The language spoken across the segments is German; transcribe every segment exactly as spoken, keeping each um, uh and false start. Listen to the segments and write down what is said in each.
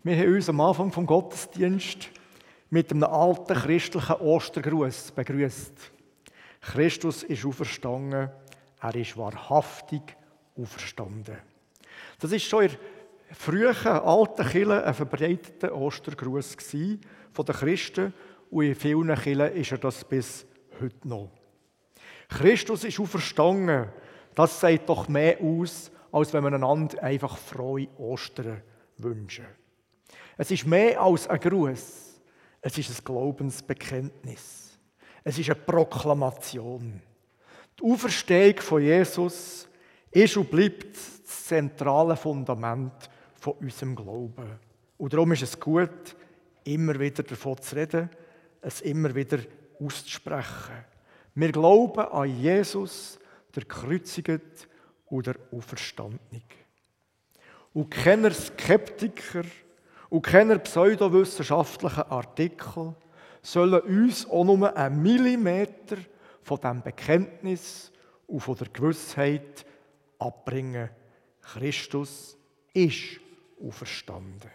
Wir haben uns am Anfang vom Gottesdienst mit einem alten christlichen Ostergruß begrüßt. Christus ist auferstanden, er ist wahrhaftig auferstanden. Das ist schon in der frühen alten Kirche ein verbreiteter Ostergruß von den Christen und in vielen Kirchen ist er das bis heute noch. Christus ist auferstanden, das sagt doch mehr aus, als wenn wir einander einfach frohe Ostern wünschen. Es ist mehr als ein Gruß, es ist ein Glaubensbekenntnis. Es ist eine Proklamation. Die Auferstehung von Jesus ist und bleibt das zentrale Fundament von unserem Glauben. Und darum ist es gut, immer wieder davon zu reden, es immer wieder auszusprechen. Wir glauben an Jesus, der Gekreuzigte und der Auferstandene. Und keine Skeptiker und keine pseudowissenschaftlichen Artikel sollen uns auch nur einen Millimeter von diesem Bekenntnis und von der Gewissheit abbringen. Christus ist auferstanden.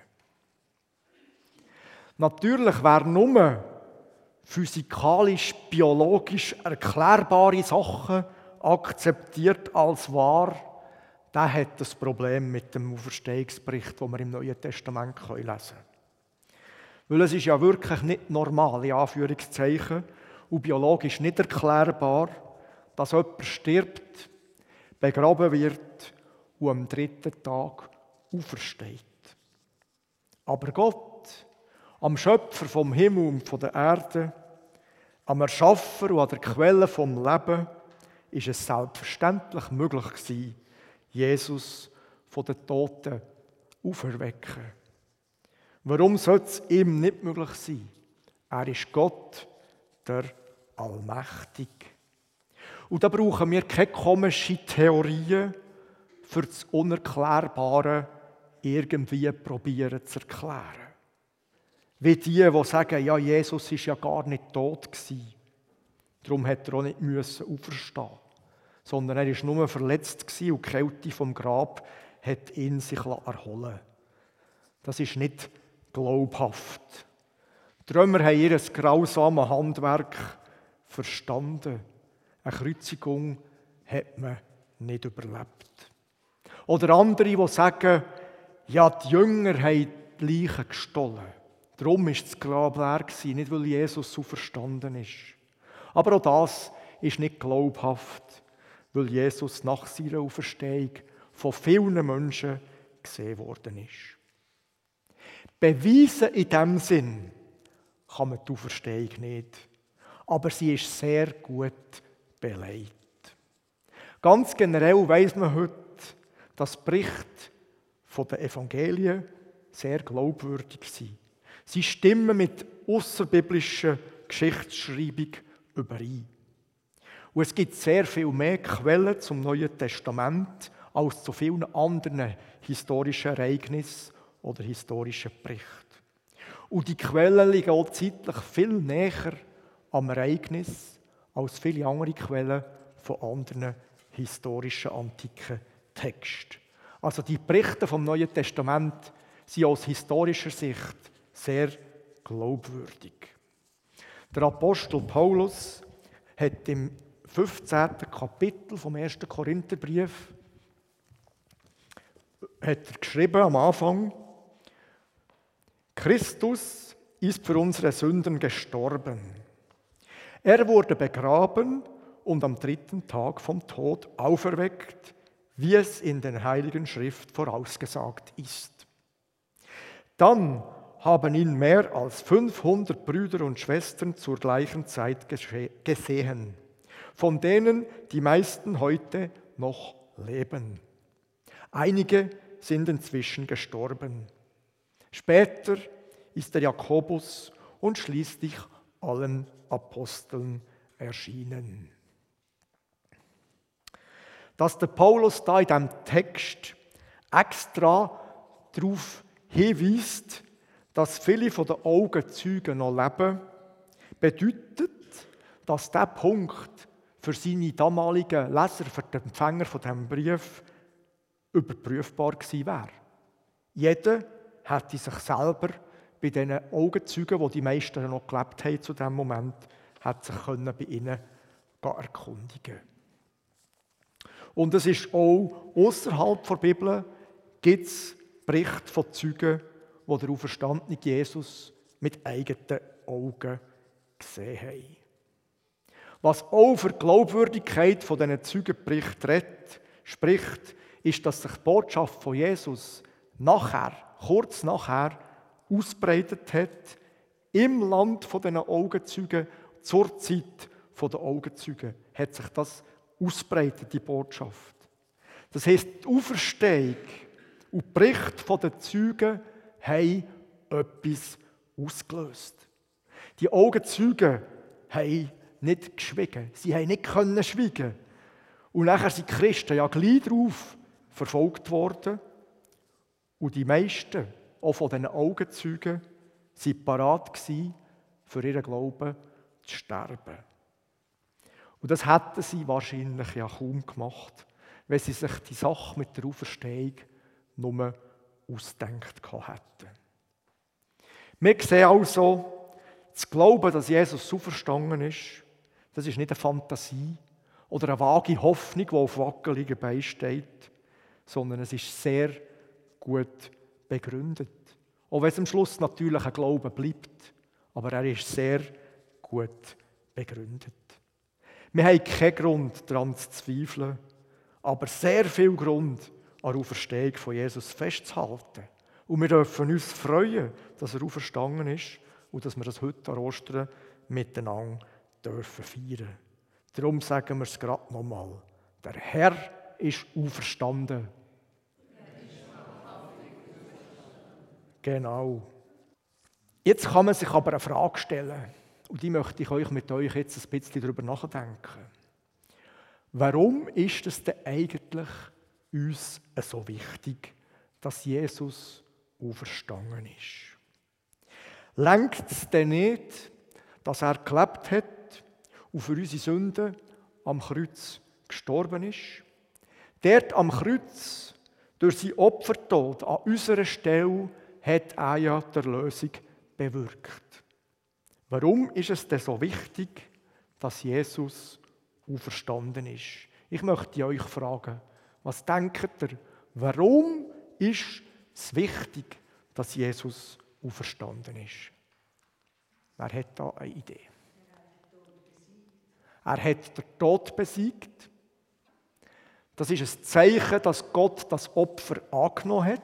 Natürlich wäre nur physikalisch, biologisch erklärbare Sachen akzeptiert als wahr, der hat das Problem mit dem Auferstehungsbericht, den wir im Neuen Testament lesen können. Weil es ist ja wirklich nicht normal, in Anführungszeichen, und biologisch nicht erklärbar, dass jemand stirbt, begraben wird und am dritten Tag aufersteht. Aber Gott, am Schöpfer vom Himmel und von der Erde, am Erschaffer und an der Quelle vom Leben, ist es selbstverständlich möglich gewesen, Jesus von den Toten auferwecken. Warum sollte es ihm nicht möglich sein? Er ist Gott, der Allmächtige. Und da brauchen wir keine komischen Theorien, für das Unerklärbare irgendwie probieren zu erklären. Wie die, die sagen, ja, Jesus war ja gar nicht tot gewesen. Darum hätte er auch nicht müssen auferstehen, sondern er war nur verletzt gewesen und die Kälte vom Grab hat ihn sich erholen. Das ist nicht glaubhaft. Die Römer haben ihr grausames Handwerk verstanden. Eine Kreuzigung hat man nicht überlebt. Oder andere, die sagen, ja, die Jünger haben die Leichen gestohlen. Darum war das Grab leer, nicht weil Jesus auferstanden ist. Aber auch das ist nicht glaubhaft, weil Jesus nach seiner Auferstehung von vielen Menschen gesehen worden ist. Beweisen in diesem Sinn kann man die Auferstehung nicht, aber sie ist sehr gut belegt. Ganz generell weiss man heute, dass die Berichte der Evangelien sehr glaubwürdig sind. Sie stimmen mit ausserbiblischer Geschichtsschreibung überein. Und es gibt sehr viel mehr Quellen zum Neuen Testament als zu vielen anderen historischen Ereignissen oder historischen Berichten. Und die Quellen liegen auch zeitlich viel näher am Ereignis als viele andere Quellen von anderen historischen antiken Texten. Also die Berichte vom Neuen Testament sind aus historischer Sicht sehr glaubwürdig. Der Apostel Paulus hat im fünfzehnten Kapitel vom ersten Korintherbrief hat er geschrieben am Anfang: Christus ist für unsere Sünden gestorben. Er wurde begraben und am dritten Tag vom Tod auferweckt, wie es in der Heiligen Schrift vorausgesagt ist. Dann haben ihn mehr als fünfhundert Brüder und Schwestern zur gleichen Zeit gesehen, von denen die meisten heute noch leben. Einige sind inzwischen gestorben. Später ist der Jakobus und schließlich allen Aposteln erschienen. Dass der Paulus da in diesem Text extra darauf hinweist, dass viele von den Augenzeugen noch leben, bedeutet, dass dieser Punkt für seine damaligen Leser, für die Empfänger von diesem Brief, überprüfbar gewesen wäre. Jeder, hätte sich selber bei diesen Augenzeugen, wo die meisten noch gelebt haben zu diesem Moment, hat sich können bei ihnen erkundigen. Und es ist auch außerhalb der Bibel gibt es Berichte von Zeugen, die den auferstandenen Jesus mit eigenen Augen gesehen haben. Was auch für die Glaubwürdigkeit von diesen Zeugenberichten redet, spricht, ist, dass sich die Botschaft von Jesus nachher, kurz nachher, ausbreitet hat im Land von diesen Augenzeugen, zur Zeit der Augenzeugen, hat sich das ausbreitet, die Botschaft. Das heisst, die Auferstehung und die Berichte der Zeugen haben etwas ausgelöst. Die Augenzeugen haben nicht geschwiegen. Sie haben nicht können schweigen. Und nachher sind die Christen ja gleich darauf verfolgt worden. Und die meisten, auch von diesen Augenzeugen, waren parat gewesen, für ihren Glauben zu sterben. Und das hätten sie wahrscheinlich ja kaum gemacht, wenn sie sich die Sache mit der Auferstehung nur ausgedacht hätten. Wir sehen also, zu glauben, dass Jesus auferstanden ist, das ist nicht eine Fantasie oder eine vage Hoffnung, die auf wackeligen Beinen steht, sondern es ist sehr gut begründet. Auch wenn es am Schluss natürlich ein Glaube bleibt, aber er ist sehr gut begründet. Wir haben keinen Grund daran zu zweifeln, aber sehr viel Grund an der Auferstehung von Jesus festzuhalten. Und wir dürfen uns freuen, dass er auferstanden ist und dass wir das heute an Ostern miteinander dürfen feiern. Darum sagen wir es gerade nochmal. Der Herr ist auferstanden. Genau. Jetzt kann man sich aber eine Frage stellen. Und die möchte ich euch mit euch jetzt ein bisschen darüber nachdenken. Warum ist es denn eigentlich uns so wichtig, dass Jesus auferstanden ist? Lenkt es denn nicht, dass er gelebt hat und für unsere Sünden am Kreuz gestorben ist? Dort am Kreuz, durch sein Opfertod an unserer Stelle, hat er ja die Erlösung bewirkt. Warum ist es denn so wichtig, dass Jesus auferstanden ist? Ich möchte euch fragen, was denkt ihr, warum ist es wichtig, dass Jesus auferstanden ist? Wer hat da eine Idee? Er hat den Tod besiegt. Das ist ein Zeichen, dass Gott das Opfer angenommen hat.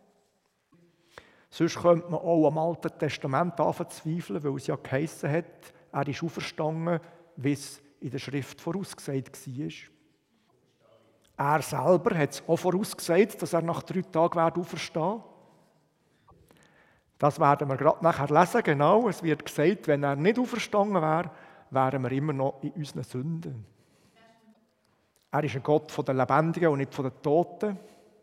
Sonst könnte man auch am Alten Testament anzweifeln, weil es ja geheissen hat, er ist auferstanden, wie es in der Schrift vorausgesagt war. Er selber hat es auch vorausgesagt, dass er nach drei Tagen auferstehen werde. Das werden wir gerade nachher lesen, genau. Es wird gesagt, wenn er nicht auferstanden wäre, wären wir immer noch in unseren Sünden. Er ist ein Gott von den Lebendigen und nicht von den Toten.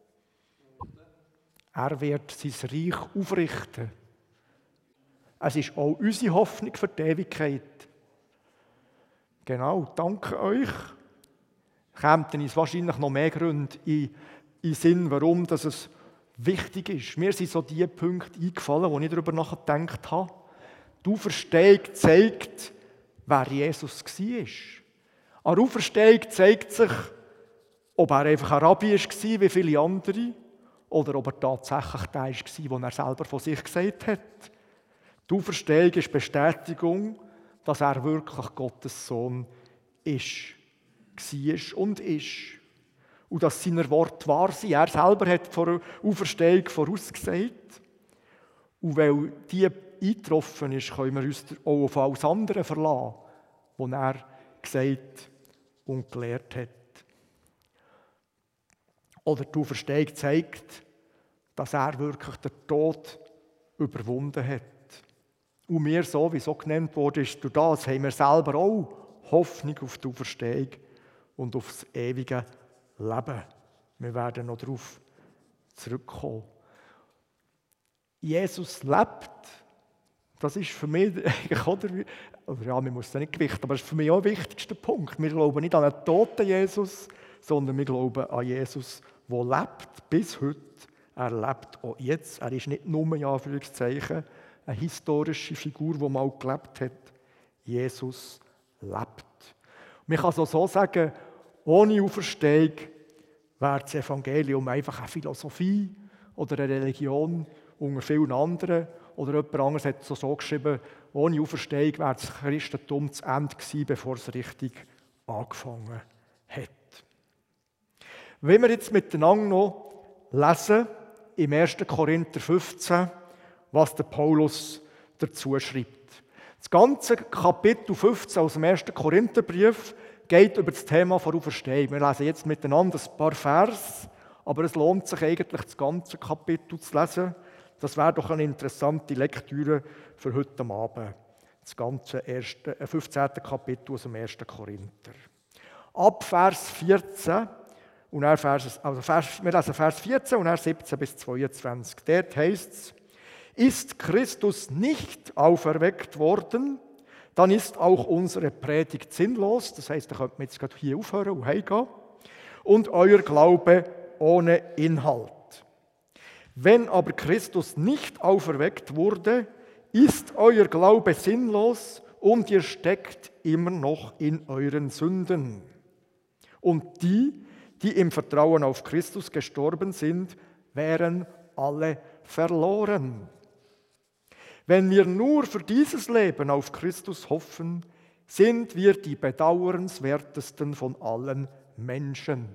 Er wird sein Reich aufrichten. Es ist auch unsere Hoffnung für die Ewigkeit. Genau, danke euch. Kämen uns wahrscheinlich noch mehr Gründe in den Sinn, warum das es wichtig ist. Mir sind so die Punkte eingefallen, wo ich darüber nachgedacht habe. Die Auferstehung zeigt, wer Jesus war. An der Auferstehung zeigt sich, ob er einfach ein Rabbi war, wie viele andere, oder ob er tatsächlich der war, den er selber von sich gesagt hat. Die Auferstehung ist Bestätigung, dass er wirklich Gottes Sohn ist, war und ist. Und dass seine Worte wahr sind. Er selber hat vor der Auferstehung vorausgesagt. Und weil die eingetroffen ist, können wir uns auch auf alles andere verlassen, was er gesagt und gelehrt hat. Oder die Auferstehung zeigt, dass er wirklich den Tod überwunden hat. Und wir, so wie es auch genannt wurde, ist, durch das haben wir selber auch Hoffnung auf die Auferstehung und auf das ewige Leben. Wir werden noch darauf zurückkommen. Jesus lebt. Das ist für mich eigentlich, oder, oder ja, man muss es nicht gewichten, aber das ist für mich auch der wichtigste Punkt. Wir glauben nicht an einen toten Jesus, sondern wir glauben an Jesus, der lebt bis heute. er lebt auch jetzt. Er ist nicht nur, in Anführungszeichen, eine historische Figur, die mal gelebt hat. Jesus lebt. Man kann es auch so sagen, ohne Auferstehung wäre das Evangelium einfach eine Philosophie oder eine Religion unter vielen anderen. Oder jemand anderes hat es so geschrieben, ohne Auferstehung wäre das Christentum zu Ende gewesen, bevor es richtig angefangen hat. Wenn wir jetzt miteinander noch lesen, im ersten Korinther fünfzehn, was der Paulus dazu schreibt. Das ganze Kapitel fünfzehn aus dem ersten Korintherbrief geht über das Thema der Auferstehung. Wir lesen jetzt miteinander ein paar Vers, aber es lohnt sich eigentlich, das ganze Kapitel zu lesen. Das wäre doch eine interessante Lektüre für heute Abend. Das ganze erste, fünfzehnte Kapitel aus dem ersten Korinther. Ab Vers vierzehn, und dann Vers, also Vers, wir lesen Vers vierzehn und dann siebzehn bis zweiundzwanzig. Dort heisst es, ist Christus nicht auferweckt worden, dann ist auch unsere Predigt sinnlos. Das heisst, da könnte man jetzt gerade hier aufhören und heimgehen. Und euer Glaube ohne Inhalt. Wenn aber Christus nicht auferweckt wurde, ist euer Glaube sinnlos und ihr steckt immer noch in euren Sünden. Und die, die im Vertrauen auf Christus gestorben sind, wären alle verloren. Wenn wir nur für dieses Leben auf Christus hoffen, sind wir die bedauernswertesten von allen Menschen.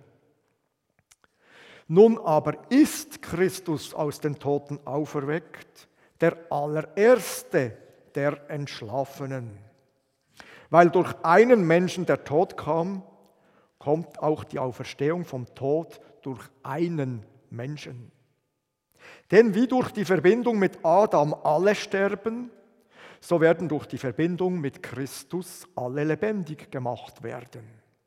Nun aber ist Christus aus den Toten auferweckt, der allererste der Entschlafenen. Weil durch einen Menschen der Tod kam, kommt auch die Auferstehung vom Tod durch einen Menschen. Denn wie durch die Verbindung mit Adam alle sterben, so werden durch die Verbindung mit Christus alle lebendig gemacht werden.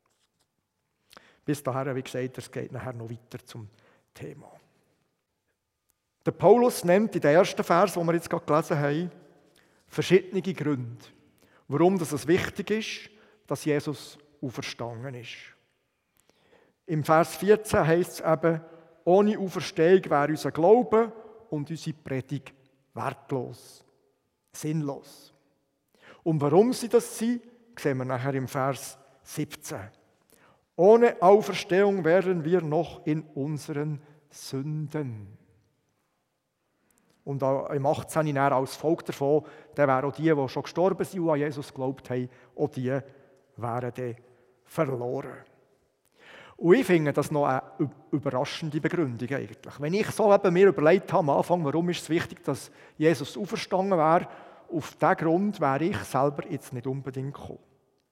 Bis dahin, wie gesagt, es geht nachher noch weiter zum Thema. Der Paulus nennt in den ersten Vers, den wir jetzt gerade gelesen haben, verschiedene Gründe, warum es wichtig ist, dass Jesus auferstanden ist. Im Vers vierzehn heisst es eben, ohne Auferstehung wäre unser Glaube und unsere Predigt wertlos, sinnlos. Und warum sie das sind, sehen wir nachher im Vers siebzehn. Ohne Auferstehung wären wir noch in unseren Sünden. Und im achtzehn als Volk davon, dann wären auch die, die schon gestorben sind und an Jesus geglaubt haben, auch die wären dann verloren. Und ich finde das noch eine überraschende Begründung eigentlich. Wenn ich so eben mir überlegt habe am Anfang, warum ist es wichtig, dass Jesus auferstanden wäre, auf diesen Grund wäre ich selber jetzt nicht unbedingt gekommen.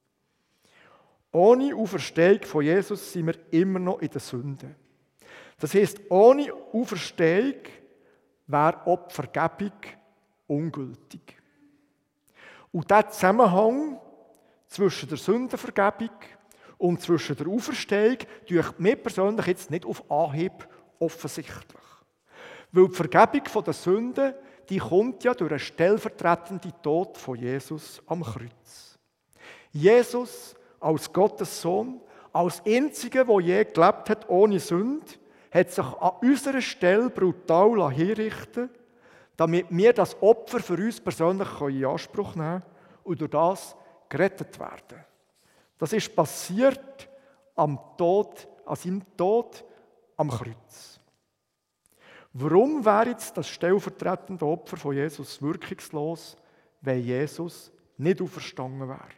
Ohne Auferstehung von Jesus sind wir immer noch in der Sünde. Das heisst, ohne Auferstehung wäre auch die Vergebung ungültig. Und dieser Zusammenhang zwischen der Sündenvergebung und zwischen der Auferstehung durch mir persönlich jetzt nicht auf Anhieb offensichtlich. Weil die Vergebung der Sünden, die kommt ja durch einen stellvertretenden Tod von Jesus am Kreuz. Jesus als Gottes Sohn, als Einziger, der je gelebt hat ohne Sünde, hat sich an unserer Stelle brutal hinrichten, damit wir das Opfer für uns persönlich in Anspruch nehmen können und durch das gerettet werden. Das ist passiert am Tod, an seinem Tod am Kreuz. Warum wäre jetzt das stellvertretende Opfer von Jesus wirkungslos, wenn Jesus nicht auferstanden wäre?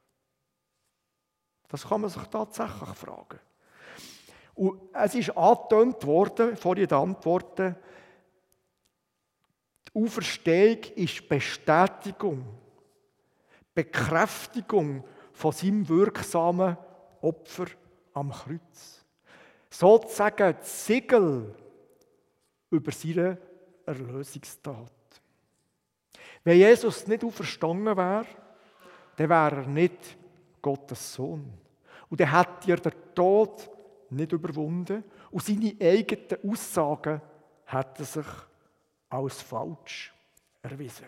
Das kann man sich tatsächlich fragen. Und es ist angetönt worden, vor den Antworten, die Auferstehung ist Bestätigung, Bekräftigung von seinem wirksamen Opfer am Kreuz. Sozusagen das Siegel über seine Erlösungstat. Wenn Jesus nicht auferstanden wäre, dann wäre er nicht Gottes Sohn. Und dann hätte er den Tod nicht überwunden und seine eigenen Aussagen hätten sich als falsch erwiesen.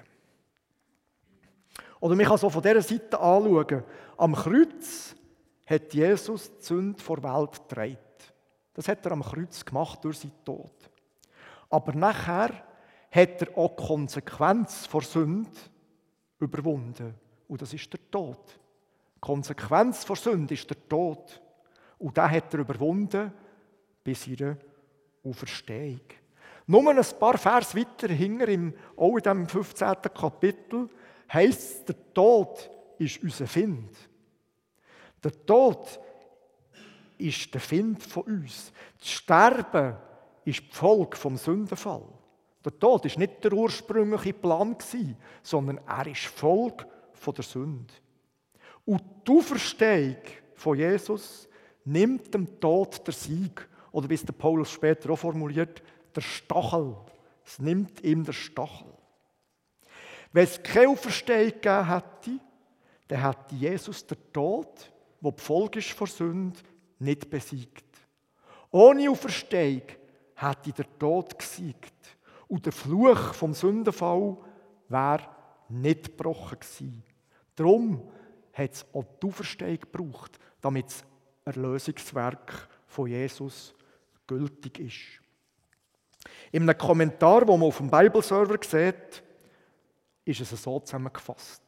Oder man kann es auch von dieser Seite anschauen. Am Kreuz hat Jesus die Sünde vor der Welt getragen. Das hat er am Kreuz gemacht durch seinen Tod. Aber nachher hat er auch die Konsequenz vor Sünde überwunden. Und das ist der Tod. Die Konsequenz vor Sünde ist der Tod. Und den hat er überwunden bis ihrer Auferstehung. Nur ein paar Vers weiter hinter, im, auch in diesem fünfzehnten Kapitel, heisst es, der Tod ist unser Find. Der Tod ist der Find von uns. Das Sterben ist die Folge vom Sündenfall. Der Tod war nicht der ursprüngliche Plan, sondern er ist Folge von der Sünde. Und die Auferstehung von Jesus nimmt dem Tod der Sieg, oder wie es der Paulus später auch formuliert, der Stachel. Es nimmt ihm der Stachel. Wenn es keine Auferstehung gegeben hätte, dann hätte Jesus den Tod, der die Folge ist von Sünde, nicht besiegt. Ohne Auferstehung hätte der Tod gesiegt. Und der Fluch vom Sündenfall wäre nicht gebrochen gewesen. Darum hat es auch die Auferstehung gebraucht, damit das Erlösungswerk von Jesus gültig ist. In einem Kommentar, den man auf dem Bibleserver sieht, ist es so zusammengefasst.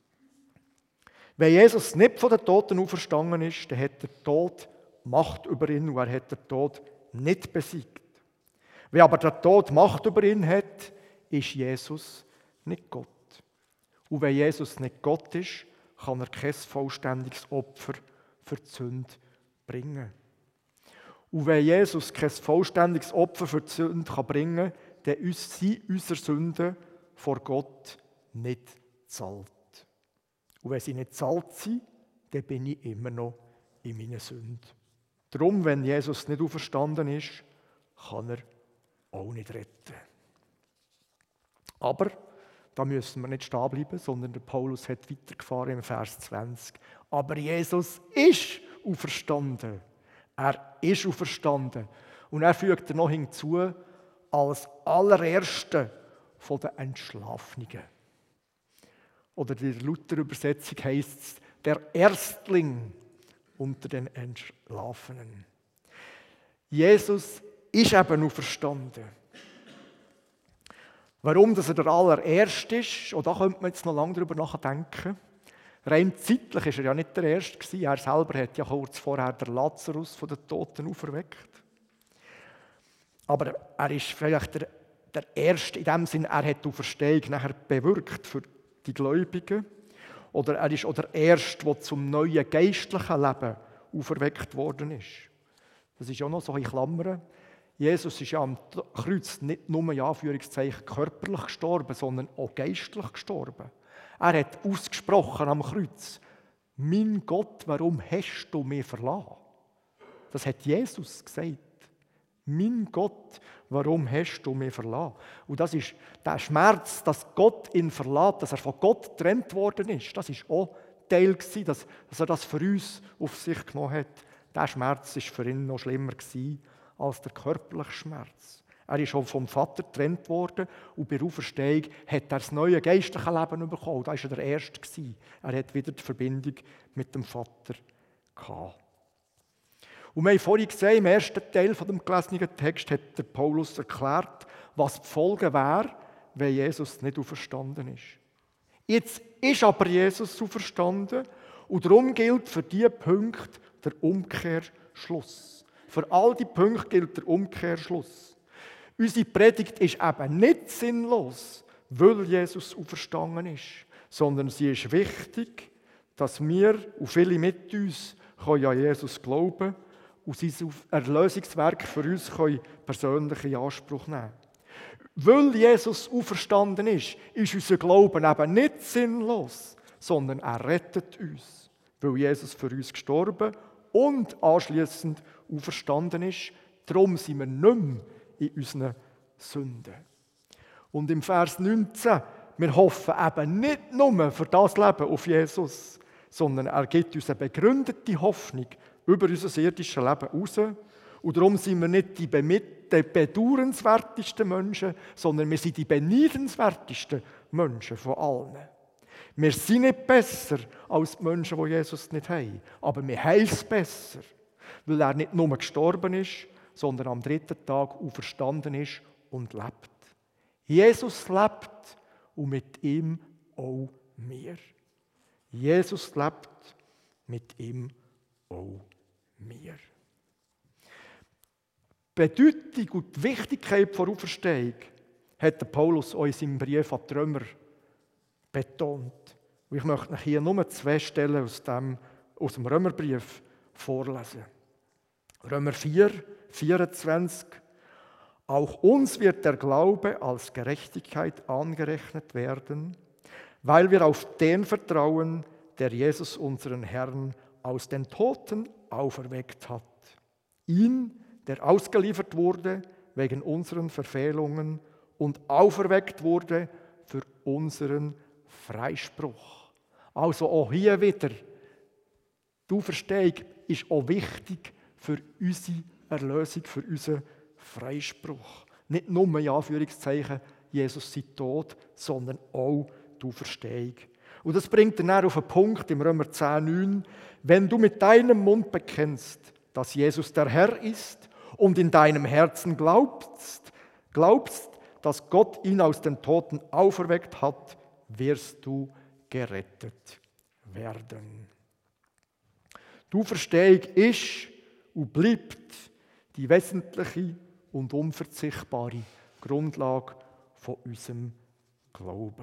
Wenn Jesus nicht von den Toten auferstanden ist, dann hat der Tod Macht über ihn und er hat den Tod nicht besiegt. Wenn aber der Tod Macht über ihn hat, ist Jesus nicht Gott. Und wenn Jesus nicht Gott ist, kann er kein vollständiges Opfer für die Sünde bringen. Und wenn Jesus kein vollständiges Opfer für die Sünde bringen kann, dann sind unsere Sünden vor Gott nicht zahlt. Und wenn sie nicht zahlt sind, dann bin ich immer noch in meinen Sünden. Darum, wenn Jesus nicht auferstanden ist, kann er auch nicht retten. Aber da müssen wir nicht stehen bleiben, sondern der Paulus hat weitergefahren im Vers zwanzig. Aber Jesus ist auferstanden. Er ist auferstanden. Und er fügt er noch hinzu, als allererster von den Entschlafenen. Oder in der Luther-Übersetzung heisst es, der Erstling unter den Entschlafenen. Jesus ist eben auferstanden. Warum dass er der Allererste ist, und da könnte man jetzt noch lange darüber nachdenken. Rein zeitlich war er ja nicht der Erste gewesen. Er selber hat ja kurz vorher den Lazarus von den Toten auferweckt. Aber er ist vielleicht der, der Erste in dem Sinn, er hat die Auferstehung nachher bewirkt für die Gläubigen. Oder er ist auch der Erste, der zum neuen geistlichen Leben auferweckt worden ist. Das ist auch noch so in Klammern. Jesus ist ja am Kreuz nicht nur in Anführungszeichen körperlich gestorben, sondern auch geistlich gestorben. Er hat ausgesprochen am Kreuz, mein Gott, warum hast du mich verlassen? Das hat Jesus gesagt. Mein Gott, warum hast du mich verlassen? Und das ist der Schmerz, dass Gott ihn verlässt, dass er von Gott getrennt worden ist. Das ist auch Teil gewesen, dass, dass er das für uns auf sich genommen hat. Der Schmerz war für ihn noch schlimmer gewesen als der körperliche Schmerz. Er ist schon vom Vater getrennt worden und bei der Auferstehung hat er das neue geistliche Leben bekommen. Da war er der Erste gewesen. Er hat wieder die Verbindung mit dem Vater gehabt. Und wir haben vorhin gesehen, im ersten Teil von dem gelesenen Text hat der Paulus erklärt, was die Folge wäre, wenn Jesus nicht auferstanden ist. Jetzt ist aber Jesus auferstanden und darum gilt für diese Punkte der Umkehrschluss. Für all die Punkte gilt der Umkehrschluss. Unsere Predigt ist eben nicht sinnlos, weil Jesus auferstanden ist, sondern sie ist wichtig, dass wir und viele mit uns können an Jesus glauben und sein Erlösungswerk für uns können persönlich in Anspruch nehmen. Weil Jesus auferstanden ist, ist unser Glauben eben nicht sinnlos, sondern er rettet uns, weil Jesus für uns gestorben und anschliessend auferstanden ist. Darum sind wir nicht mehr in unseren Sünden. Und im Vers neunzehn, wir hoffen eben nicht nur für das Leben auf Jesus, sondern er gibt uns eine begründete Hoffnung über unser irdisches Leben raus. Und darum sind wir nicht die bedauernswertesten Menschen, sondern wir sind die beneidenswertesten Menschen von allen. Wir sind nicht besser als die Menschen, die Jesus nicht haben, aber wir haben es besser, weil er nicht nur gestorben ist, sondern am dritten Tag auferstanden ist und lebt. Jesus lebt und mit ihm auch wir. Jesus lebt, mit ihm auch wir. Die Bedeutung und die Wichtigkeit der Auferstehung hat der Paulus auch in seinem Brief an die Römer betont. Und ich möchte euch hier nur zwei Stellen aus dem, aus dem Römerbrief vorlesen. Römer vier, vierundzwanzig. Auch uns wird der Glaube als Gerechtigkeit angerechnet werden, weil wir auf den vertrauen, der Jesus, unseren Herrn, aus den Toten auferweckt hat. Ihn, der ausgeliefert wurde wegen unseren Verfehlungen und auferweckt wurde für unseren Freispruch. Also auch hier wieder, die Auferstehung ist auch wichtig für unsere Erlösung, für unseren Freispruch. Nicht nur, in Anführungszeichen, Jesus sei tot, sondern auch die Auferstehung. Und das bringt dann auf einen Punkt im Römer zehn, neun. Wenn du mit deinem Mund bekennst, dass Jesus der Herr ist und in deinem Herzen glaubst, glaubst, dass Gott ihn aus den Toten auferweckt hat, wirst du gerettet werden. Die Auferstehung ist und bleibt die wesentliche und unverzichtbare Grundlage von unserem Glauben.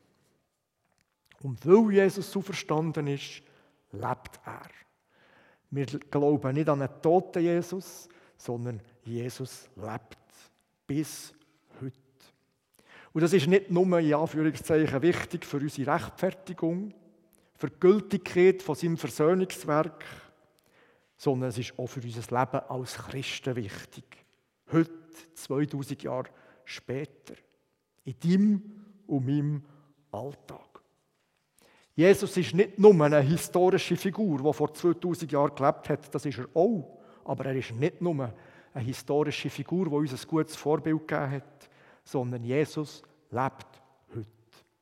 Und weil Jesus auferstanden ist, lebt er. Wir glauben nicht an einen toten Jesus, sondern Jesus lebt bis heute. Und das ist nicht nur in Anführungszeichen wichtig für unsere Rechtfertigung, für die Gültigkeit von seinem Versöhnungswerk, sondern es ist auch für unser Leben als Christen wichtig. Heute, zweitausend Jahre später, in deinem und meinem Alltag. Jesus ist nicht nur eine historische Figur, die vor zweitausend Jahren gelebt hat, das ist er auch. Aber er ist nicht nur eine historische Figur, die uns ein gutes Vorbild gegeben hat, sondern Jesus lebt heute.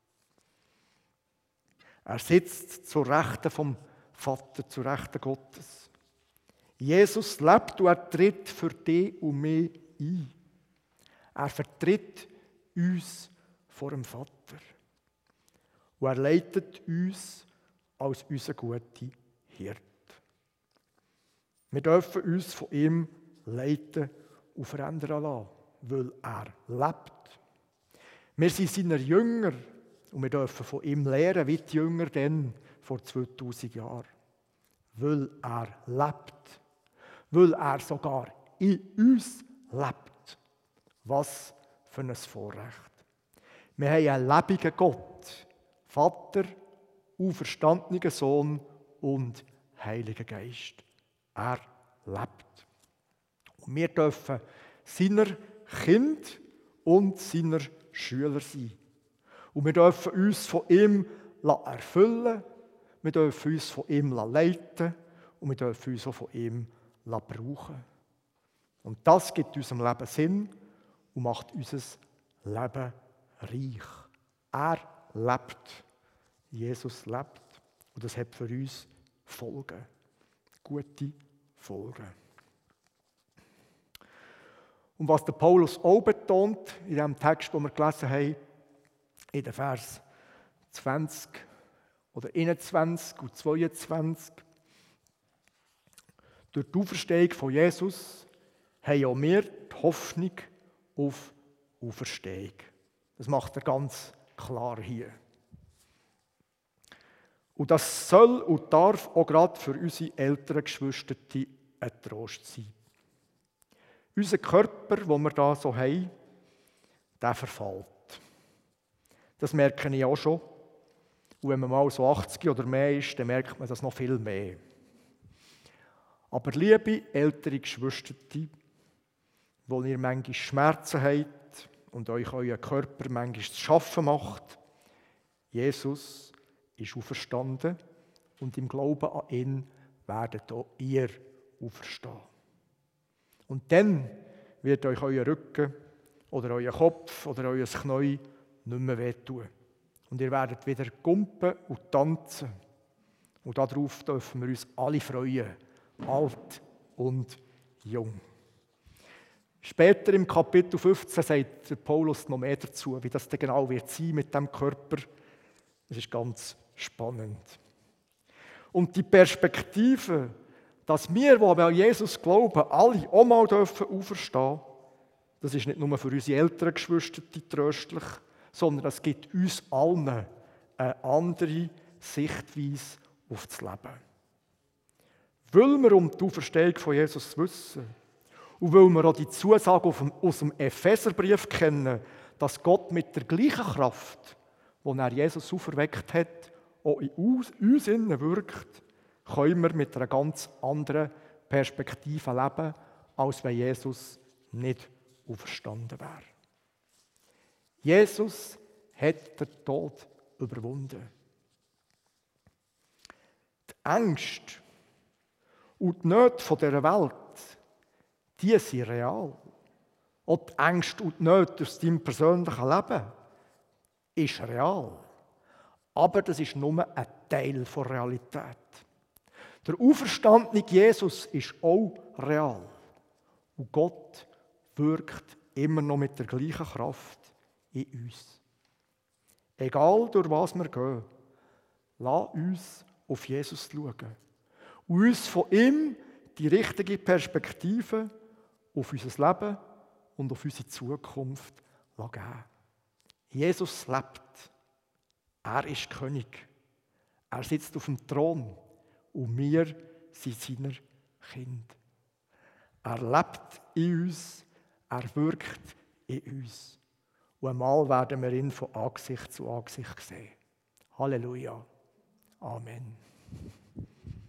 Er sitzt zur Rechten vom Vater, zur Rechten Gottes. Jesus lebt und er tritt für dich und mich ein. Er vertritt uns vor dem Vater. Und er leitet uns als unser guter Hirte. Wir dürfen uns von ihm leiten und verändern lassen, weil er lebt. Wir sind seine Jünger und wir dürfen von ihm lernen, wie die Jünger dann vor zweitausend Jahren. Weil er lebt. Weil er sogar in uns lebt. Was für ein Vorrecht. Wir haben einen lebendigen Gott. Vater, auferstandener Sohn und Heiliger Geist. Er lebt. Und wir dürfen seiner Kind und seiner Schüler sein. Und wir dürfen uns von ihm erfüllen, wir dürfen uns von ihm leiten und wir dürfen uns auch von ihm brauchen. Und das gibt unserem Leben Sinn und macht unser Leben reich. Er lebt. Jesus lebt. Und das hat für uns Folgen. Gute Folgen. Und was der Paulus auch betont, in dem Text, den wir gelesen haben, in den Vers zwanzig oder einundzwanzig und zweiundzwanzig, durch die Auferstehung von Jesus haben auch wir die Hoffnung auf Auferstehung. Das macht er ganz klar hier. Und das soll und darf auch gerade für unsere älteren Geschwister ein Trost sein. Unser Körper, den wir da so haben, der verfällt. Das merke ich auch schon. Und wenn man mal so achtzig oder mehr ist, dann merkt man das noch viel mehr. Aber liebe ältere Geschwister, wo ihr manchmal Schmerzen habt und euch euer Körper manchmal zu schaffen macht, Jesus ist auferstanden und im Glauben an ihn werdet auch ihr auferstehen. Und dann wird euch euer Rücken oder euer Kopf oder euer Knie nicht mehr wehtun. Und ihr werdet wieder gumpen und tanzen. Und darauf dürfen wir uns alle freuen, alt und jung. Später im Kapitel fünfzehn sagt Paulus noch mehr dazu, wie das denn genau wird sein mit dem Körper. Das ist ganz spannend. Und die Perspektive, dass wir, die an Jesus glauben, alle auch mal dürfen auferstehen, das ist nicht nur für unsere älteren Geschwister tröstlich, sondern es gibt uns allen eine andere Sichtweise auf das Leben. Weil wir um die Auferstehung von Jesus wissen und weil wir auch die Zusage aus dem Epheserbrief kennen, dass Gott mit der gleichen Kraft, die er Jesus auferweckt hat, auch in uns, uns innen wirkt, können wir mit einer ganz anderen Perspektive leben, als wenn Jesus nicht auferstanden wäre. Jesus hat den Tod überwunden. Die Ängste und die Nöte dieser Welt, die sind real. Auch die Ängste und die Nöte aus deinem persönlichen Leben ist real. Aber das ist nur ein Teil der Realität. Der auferstandene Jesus ist auch real. Und Gott wirkt immer noch mit der gleichen Kraft in uns. Egal durch was wir gehen, lass uns auf Jesus schauen und uns von ihm die richtige Perspektive auf unser Leben und auf unsere Zukunft geben. Jesus lebt. Er ist König. Er sitzt auf dem Thron und wir sind seine Kinder. Er lebt in uns, er wirkt in uns. Und einmal werden wir ihn von Angesicht zu Angesicht sehen. Halleluja. Amen.